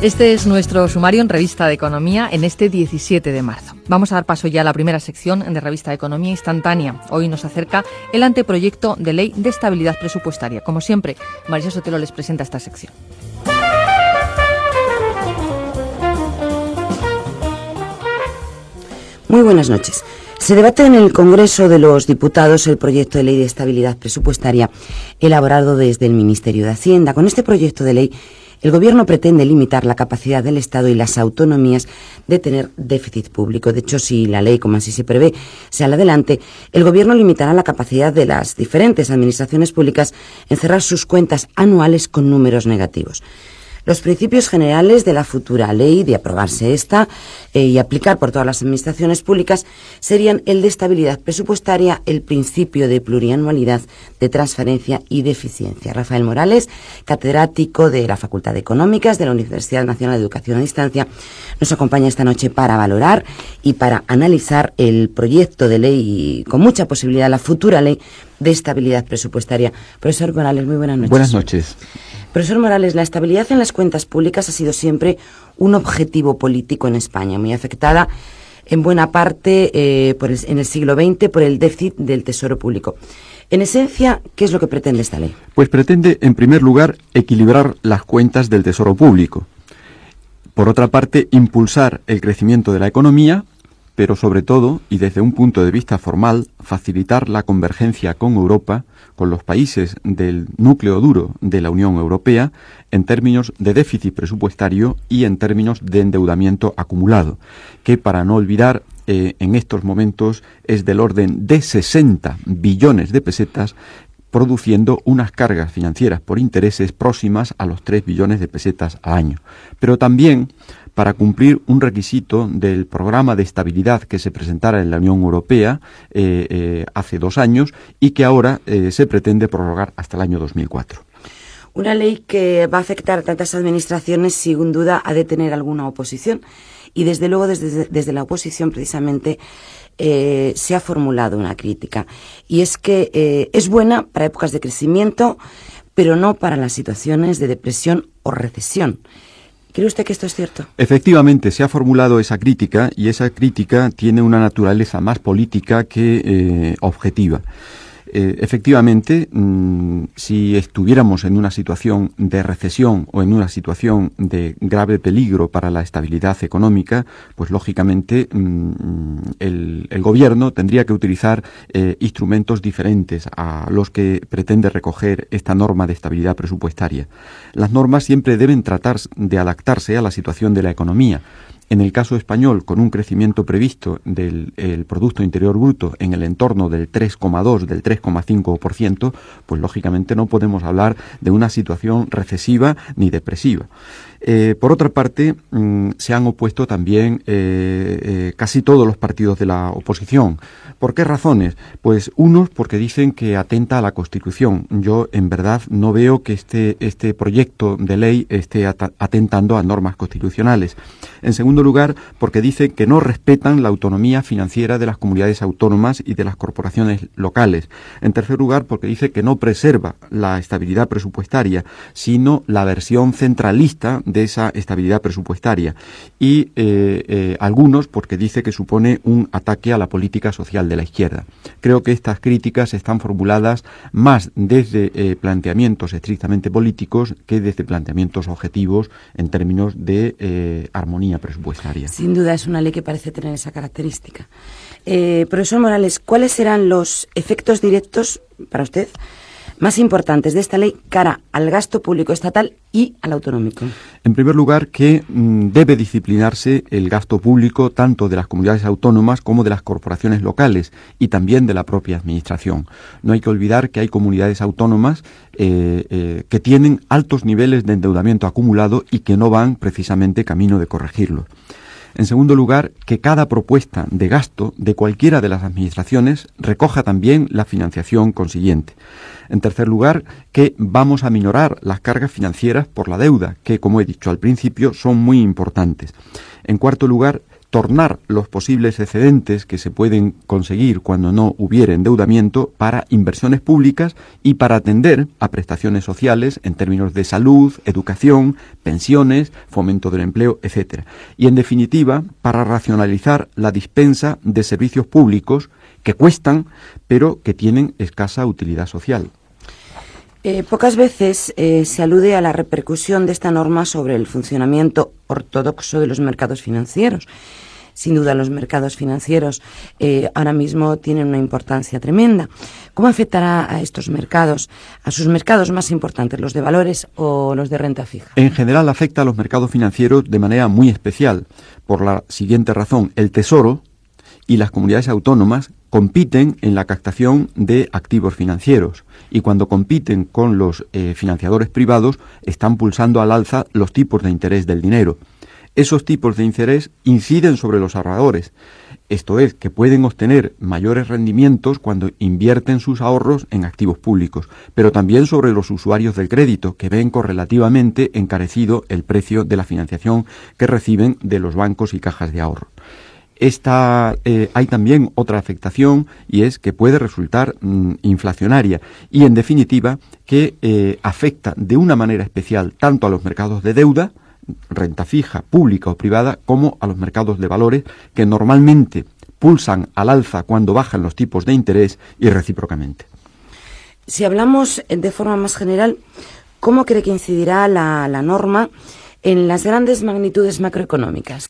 Este es nuestro sumario en Revista de Economía en este 17 de marzo. Vamos a dar paso ya a la primera sección de Revista de Economía Instantánea. Hoy nos acerca el anteproyecto de ley de estabilidad presupuestaria. Como siempre, María Sotelo les presenta esta sección. Muy buenas noches. Se debate en el Congreso de los Diputados el proyecto de ley de estabilidad presupuestaria elaborado desde el Ministerio de Hacienda. Con este proyecto de ley, el Gobierno pretende limitar la capacidad del Estado y las autonomías de tener déficit público. De hecho, si la ley, como así se prevé, sale adelante, el Gobierno limitará la capacidad de las diferentes administraciones públicas en cerrar sus cuentas anuales con números negativos. Los principios generales de la futura ley, de aprobarse esta y aplicar por todas las administraciones públicas, serían el de estabilidad presupuestaria, el principio de plurianualidad, de transferencia y de eficiencia. Rafael Morales, catedrático de la Facultad de Económicas de la Universidad Nacional de Educación a Distancia, nos acompaña esta noche para valorar y para analizar el proyecto de ley y con mucha posibilidad la futura ley de estabilidad presupuestaria. Profesor Morales, muy buenas noches. Buenas noches. Profesor Morales, la estabilidad en las cuentas públicas ha sido siempre un objetivo político en España, muy afectada en buena parte en el siglo XX por el déficit del Tesoro Público. En esencia, ¿qué es lo que pretende esta ley? Pues pretende, en primer lugar, equilibrar las cuentas del Tesoro Público. Por otra parte, impulsar el crecimiento de la economía, pero sobre todo, y desde un punto de vista formal, facilitar la convergencia con Europa, con los países del núcleo duro de la Unión Europea, en términos de déficit presupuestario y en términos de endeudamiento acumulado, que, para no olvidar, en estos momentos es del orden de 60 billones de pesetas, produciendo unas cargas financieras por intereses próximas a los 3 billones de pesetas al año. Pero también para cumplir un requisito del programa de estabilidad que se presentara en la Unión Europea hace 2 años y que ahora se pretende prorrogar hasta el año 2004. Una ley que va a afectar a tantas administraciones, sin duda, ha de tener alguna oposición. Y desde luego, desde la oposición, precisamente, se ha formulado una crítica. Y es que es buena para épocas de crecimiento, pero no para las situaciones de depresión o recesión. ¿Cree usted que esto es cierto? Efectivamente, se ha formulado esa crítica y esa crítica tiene una naturaleza más política que objetiva. Efectivamente, si estuviéramos en una situación de recesión o en una situación de grave peligro para la estabilidad económica, pues lógicamente el gobierno tendría que utilizar instrumentos diferentes a los que pretende recoger esta norma de estabilidad presupuestaria. Las normas siempre deben tratar de adaptarse a la situación de la economía. En el caso español, con un crecimiento previsto del Producto Interior Bruto en el entorno del 3,2, del 3,5%, pues lógicamente no podemos hablar de una situación recesiva ni depresiva. Por otra parte, se han opuesto también casi todos los partidos de la oposición. ¿Por qué razones? Pues unos porque dicen que atenta a la Constitución. Yo, en verdad, no veo que este proyecto de ley esté atentando a normas constitucionales. En segundo lugar, porque dice que no respetan la autonomía financiera de las comunidades autónomas y de las corporaciones locales. En tercer lugar, porque dice que no preserva la estabilidad presupuestaria, sino la versión centralista de esa estabilidad presupuestaria. Y algunos porque dice que supone un ataque a la política social de la izquierda. Creo que estas críticas están formuladas más desde planteamientos estrictamente políticos que desde planteamientos objetivos en términos de armonía presupuestaria. Sin duda es una ley que parece tener esa característica. Profesor Morales, ¿cuáles serán los efectos directos para usted más importantes de esta ley cara al gasto público estatal y al autonómico? En primer lugar, que debe disciplinarse el gasto público tanto de las comunidades autónomas como de las corporaciones locales y también de la propia administración. No hay que olvidar que hay comunidades autónomas que tienen altos niveles de endeudamiento acumulado y que no van precisamente camino de corregirlo. En segundo lugar, que cada propuesta de gasto de cualquiera de las administraciones recoja también la financiación consiguiente. En tercer lugar, que vamos a minorar las cargas financieras por la deuda, que, como he dicho al principio, son muy importantes. En cuarto lugar, tornar los posibles excedentes que se pueden conseguir cuando no hubiera endeudamiento para inversiones públicas y para atender a prestaciones sociales en términos de salud, educación, pensiones, fomento del empleo, etc. Y en definitiva, para racionalizar la dispensa de servicios públicos que cuestan, pero que tienen escasa utilidad social. Pocas veces se alude a la repercusión de esta norma sobre el funcionamiento ortodoxo de los mercados financieros. Sin duda, los mercados financieros ahora mismo tienen una importancia tremenda. ¿Cómo afectará a estos mercados, a sus mercados más importantes, los de valores o los de renta fija? En general afecta a los mercados financieros de manera muy especial, por la siguiente razón: el Tesoro y las comunidades autónomas compiten en la captación de activos financieros, y cuando compiten con los financiadores privados están pulsando al alza los tipos de interés del dinero. Esos tipos de interés inciden sobre los ahorradores, esto es, que pueden obtener mayores rendimientos cuando invierten sus ahorros en activos públicos, pero también sobre los usuarios del crédito, que ven correlativamente encarecido el precio de la financiación que reciben de los bancos y cajas de ahorro. Hay también otra afectación, y es que puede resultar inflacionaria y, en definitiva, que afecta de una manera especial tanto a los mercados de deuda, renta fija, pública o privada, como a los mercados de valores, que normalmente pulsan al alza cuando bajan los tipos de interés y recíprocamente. Si hablamos de forma más general, ¿cómo cree que incidirá la norma en las grandes magnitudes macroeconómicas?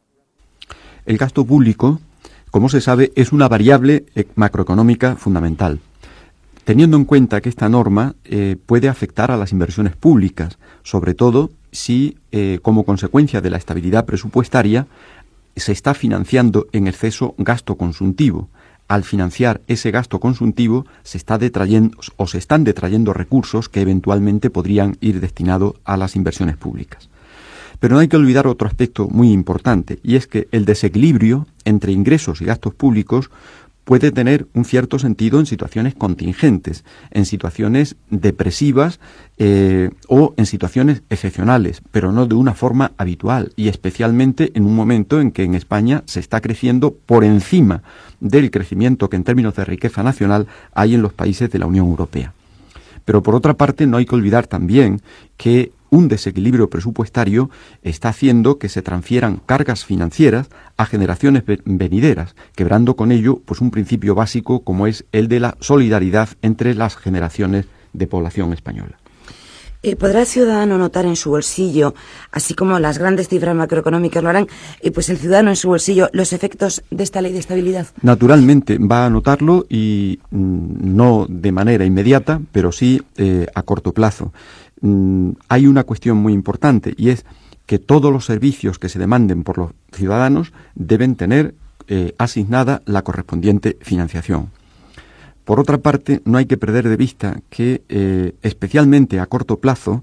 El gasto público, como se sabe, es una variable macroeconómica fundamental. Teniendo en cuenta que esta norma puede afectar a las inversiones públicas, sobre todo si, como consecuencia de la estabilidad presupuestaria, se está financiando en exceso gasto consuntivo. Al financiar ese gasto consuntivo se están detrayendo recursos que eventualmente podrían ir destinados a las inversiones públicas. Pero no hay que olvidar otro aspecto muy importante, y es que el desequilibrio entre ingresos y gastos públicos puede tener un cierto sentido en situaciones contingentes, en situaciones depresivas o en situaciones excepcionales, pero no de una forma habitual, y especialmente en un momento en que en España se está creciendo por encima del crecimiento que en términos de riqueza nacional hay en los países de la Unión Europea. Pero por otra parte, no hay que olvidar también que un desequilibrio presupuestario está haciendo que se transfieran cargas financieras a generaciones venideras, quebrando con ello pues un principio básico como es el de la solidaridad entre las generaciones de población española. ¿Podrá el ciudadano notar en su bolsillo, así como las grandes cifras macroeconómicas lo harán, pues el ciudadano en su bolsillo, los efectos de esta ley de estabilidad? Naturalmente va a notarlo, y no de manera inmediata, pero sí a corto plazo. Hay una cuestión muy importante, y es que todos los servicios que se demanden por los ciudadanos deben tener asignada la correspondiente financiación. Por otra parte, no hay que perder de vista que, especialmente a corto plazo,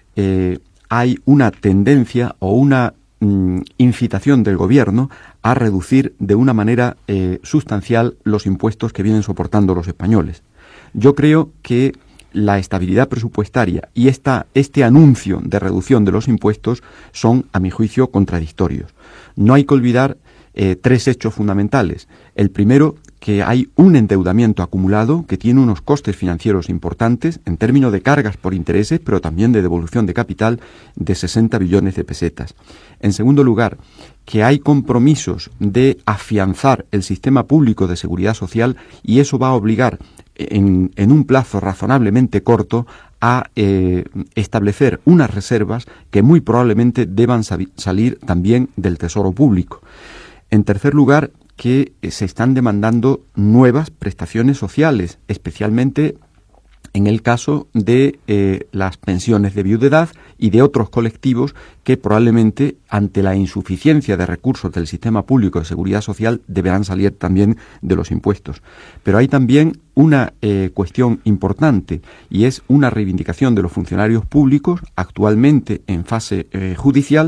hay una tendencia o una incitación del Gobierno a reducir de una manera sustancial los impuestos que vienen soportando los españoles. Yo creo que la estabilidad presupuestaria y este anuncio de reducción de los impuestos son, a mi juicio, contradictorios. No hay que olvidar tres hechos fundamentales. El primero, que hay un endeudamiento acumulado que tiene unos costes financieros importantes en términos de cargas por intereses, pero también de devolución de capital, de 60 billones de pesetas. En segundo lugar, que hay compromisos de afianzar el sistema público de seguridad social, y eso va a obligar en un plazo razonablemente corto a establecer unas reservas que muy probablemente deban salir también del Tesoro Público. En tercer lugar, que se están demandando nuevas prestaciones sociales, especialmente en el caso de las pensiones de viudedad y de otros colectivos que probablemente, ante la insuficiencia de recursos del sistema público de seguridad social, deberán salir también de los impuestos. Pero hay también una cuestión importante, y es una reivindicación de los funcionarios públicos actualmente en fase judicial,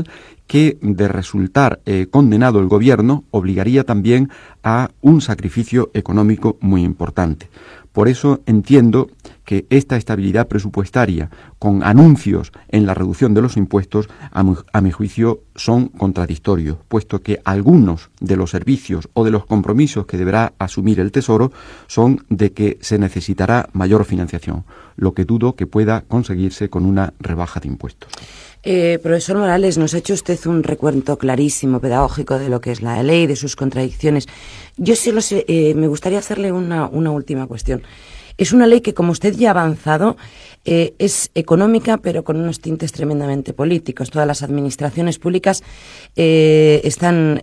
que, de resultar condenado el gobierno, obligaría también a un sacrificio económico muy importante. Por eso entiendo que esta estabilidad presupuestaria, con anuncios en la reducción de los impuestos, a mi juicio son contradictorios, puesto que algunos de los servicios o de los compromisos que deberá asumir el Tesoro son de que se necesitará mayor financiación, lo que dudo que pueda conseguirse con una rebaja de impuestos. Profesor Morales, nos ha hecho usted un recuento clarísimo, pedagógico de lo que es la ley, de sus contradicciones. Yo solo me gustaría hacerle una última cuestión. Es una ley que, como usted ya ha avanzado, es económica, pero con unos tintes tremendamente políticos. Todas las administraciones públicas van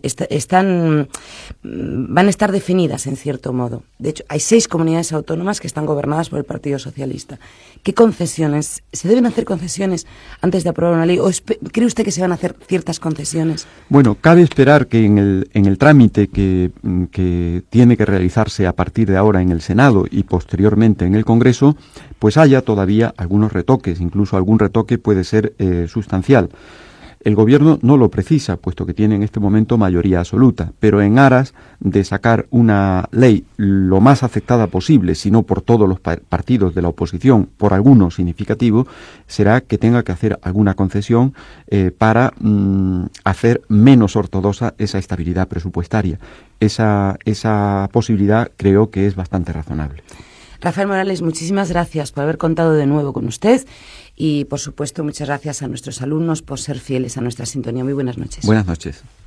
a estar definidas, en cierto modo. De hecho, hay 6 comunidades autónomas que están gobernadas por el Partido Socialista. ¿Qué concesiones? ¿Se deben hacer concesiones antes de aprobar una ley? ¿O cree usted que se van a hacer ciertas concesiones? Bueno, cabe esperar que en el trámite que tiene que realizarse a partir de ahora en el Senado y posteriormente en el Congreso, pues haya todavía algunos retoques, incluso algún retoque puede ser sustancial. El Gobierno no lo precisa, puesto que tiene en este momento mayoría absoluta, pero en aras de sacar una ley lo más aceptada posible, si no por todos los partidos de la oposición, por alguno significativo, será que tenga que hacer alguna concesión para hacer menos ortodoxa esa estabilidad presupuestaria. Esa posibilidad creo que es bastante razonable. Rafael Morales, muchísimas gracias por haber contado de nuevo con usted y, por supuesto, muchas gracias a nuestros alumnos por ser fieles a nuestra sintonía. Muy buenas noches. Buenas noches.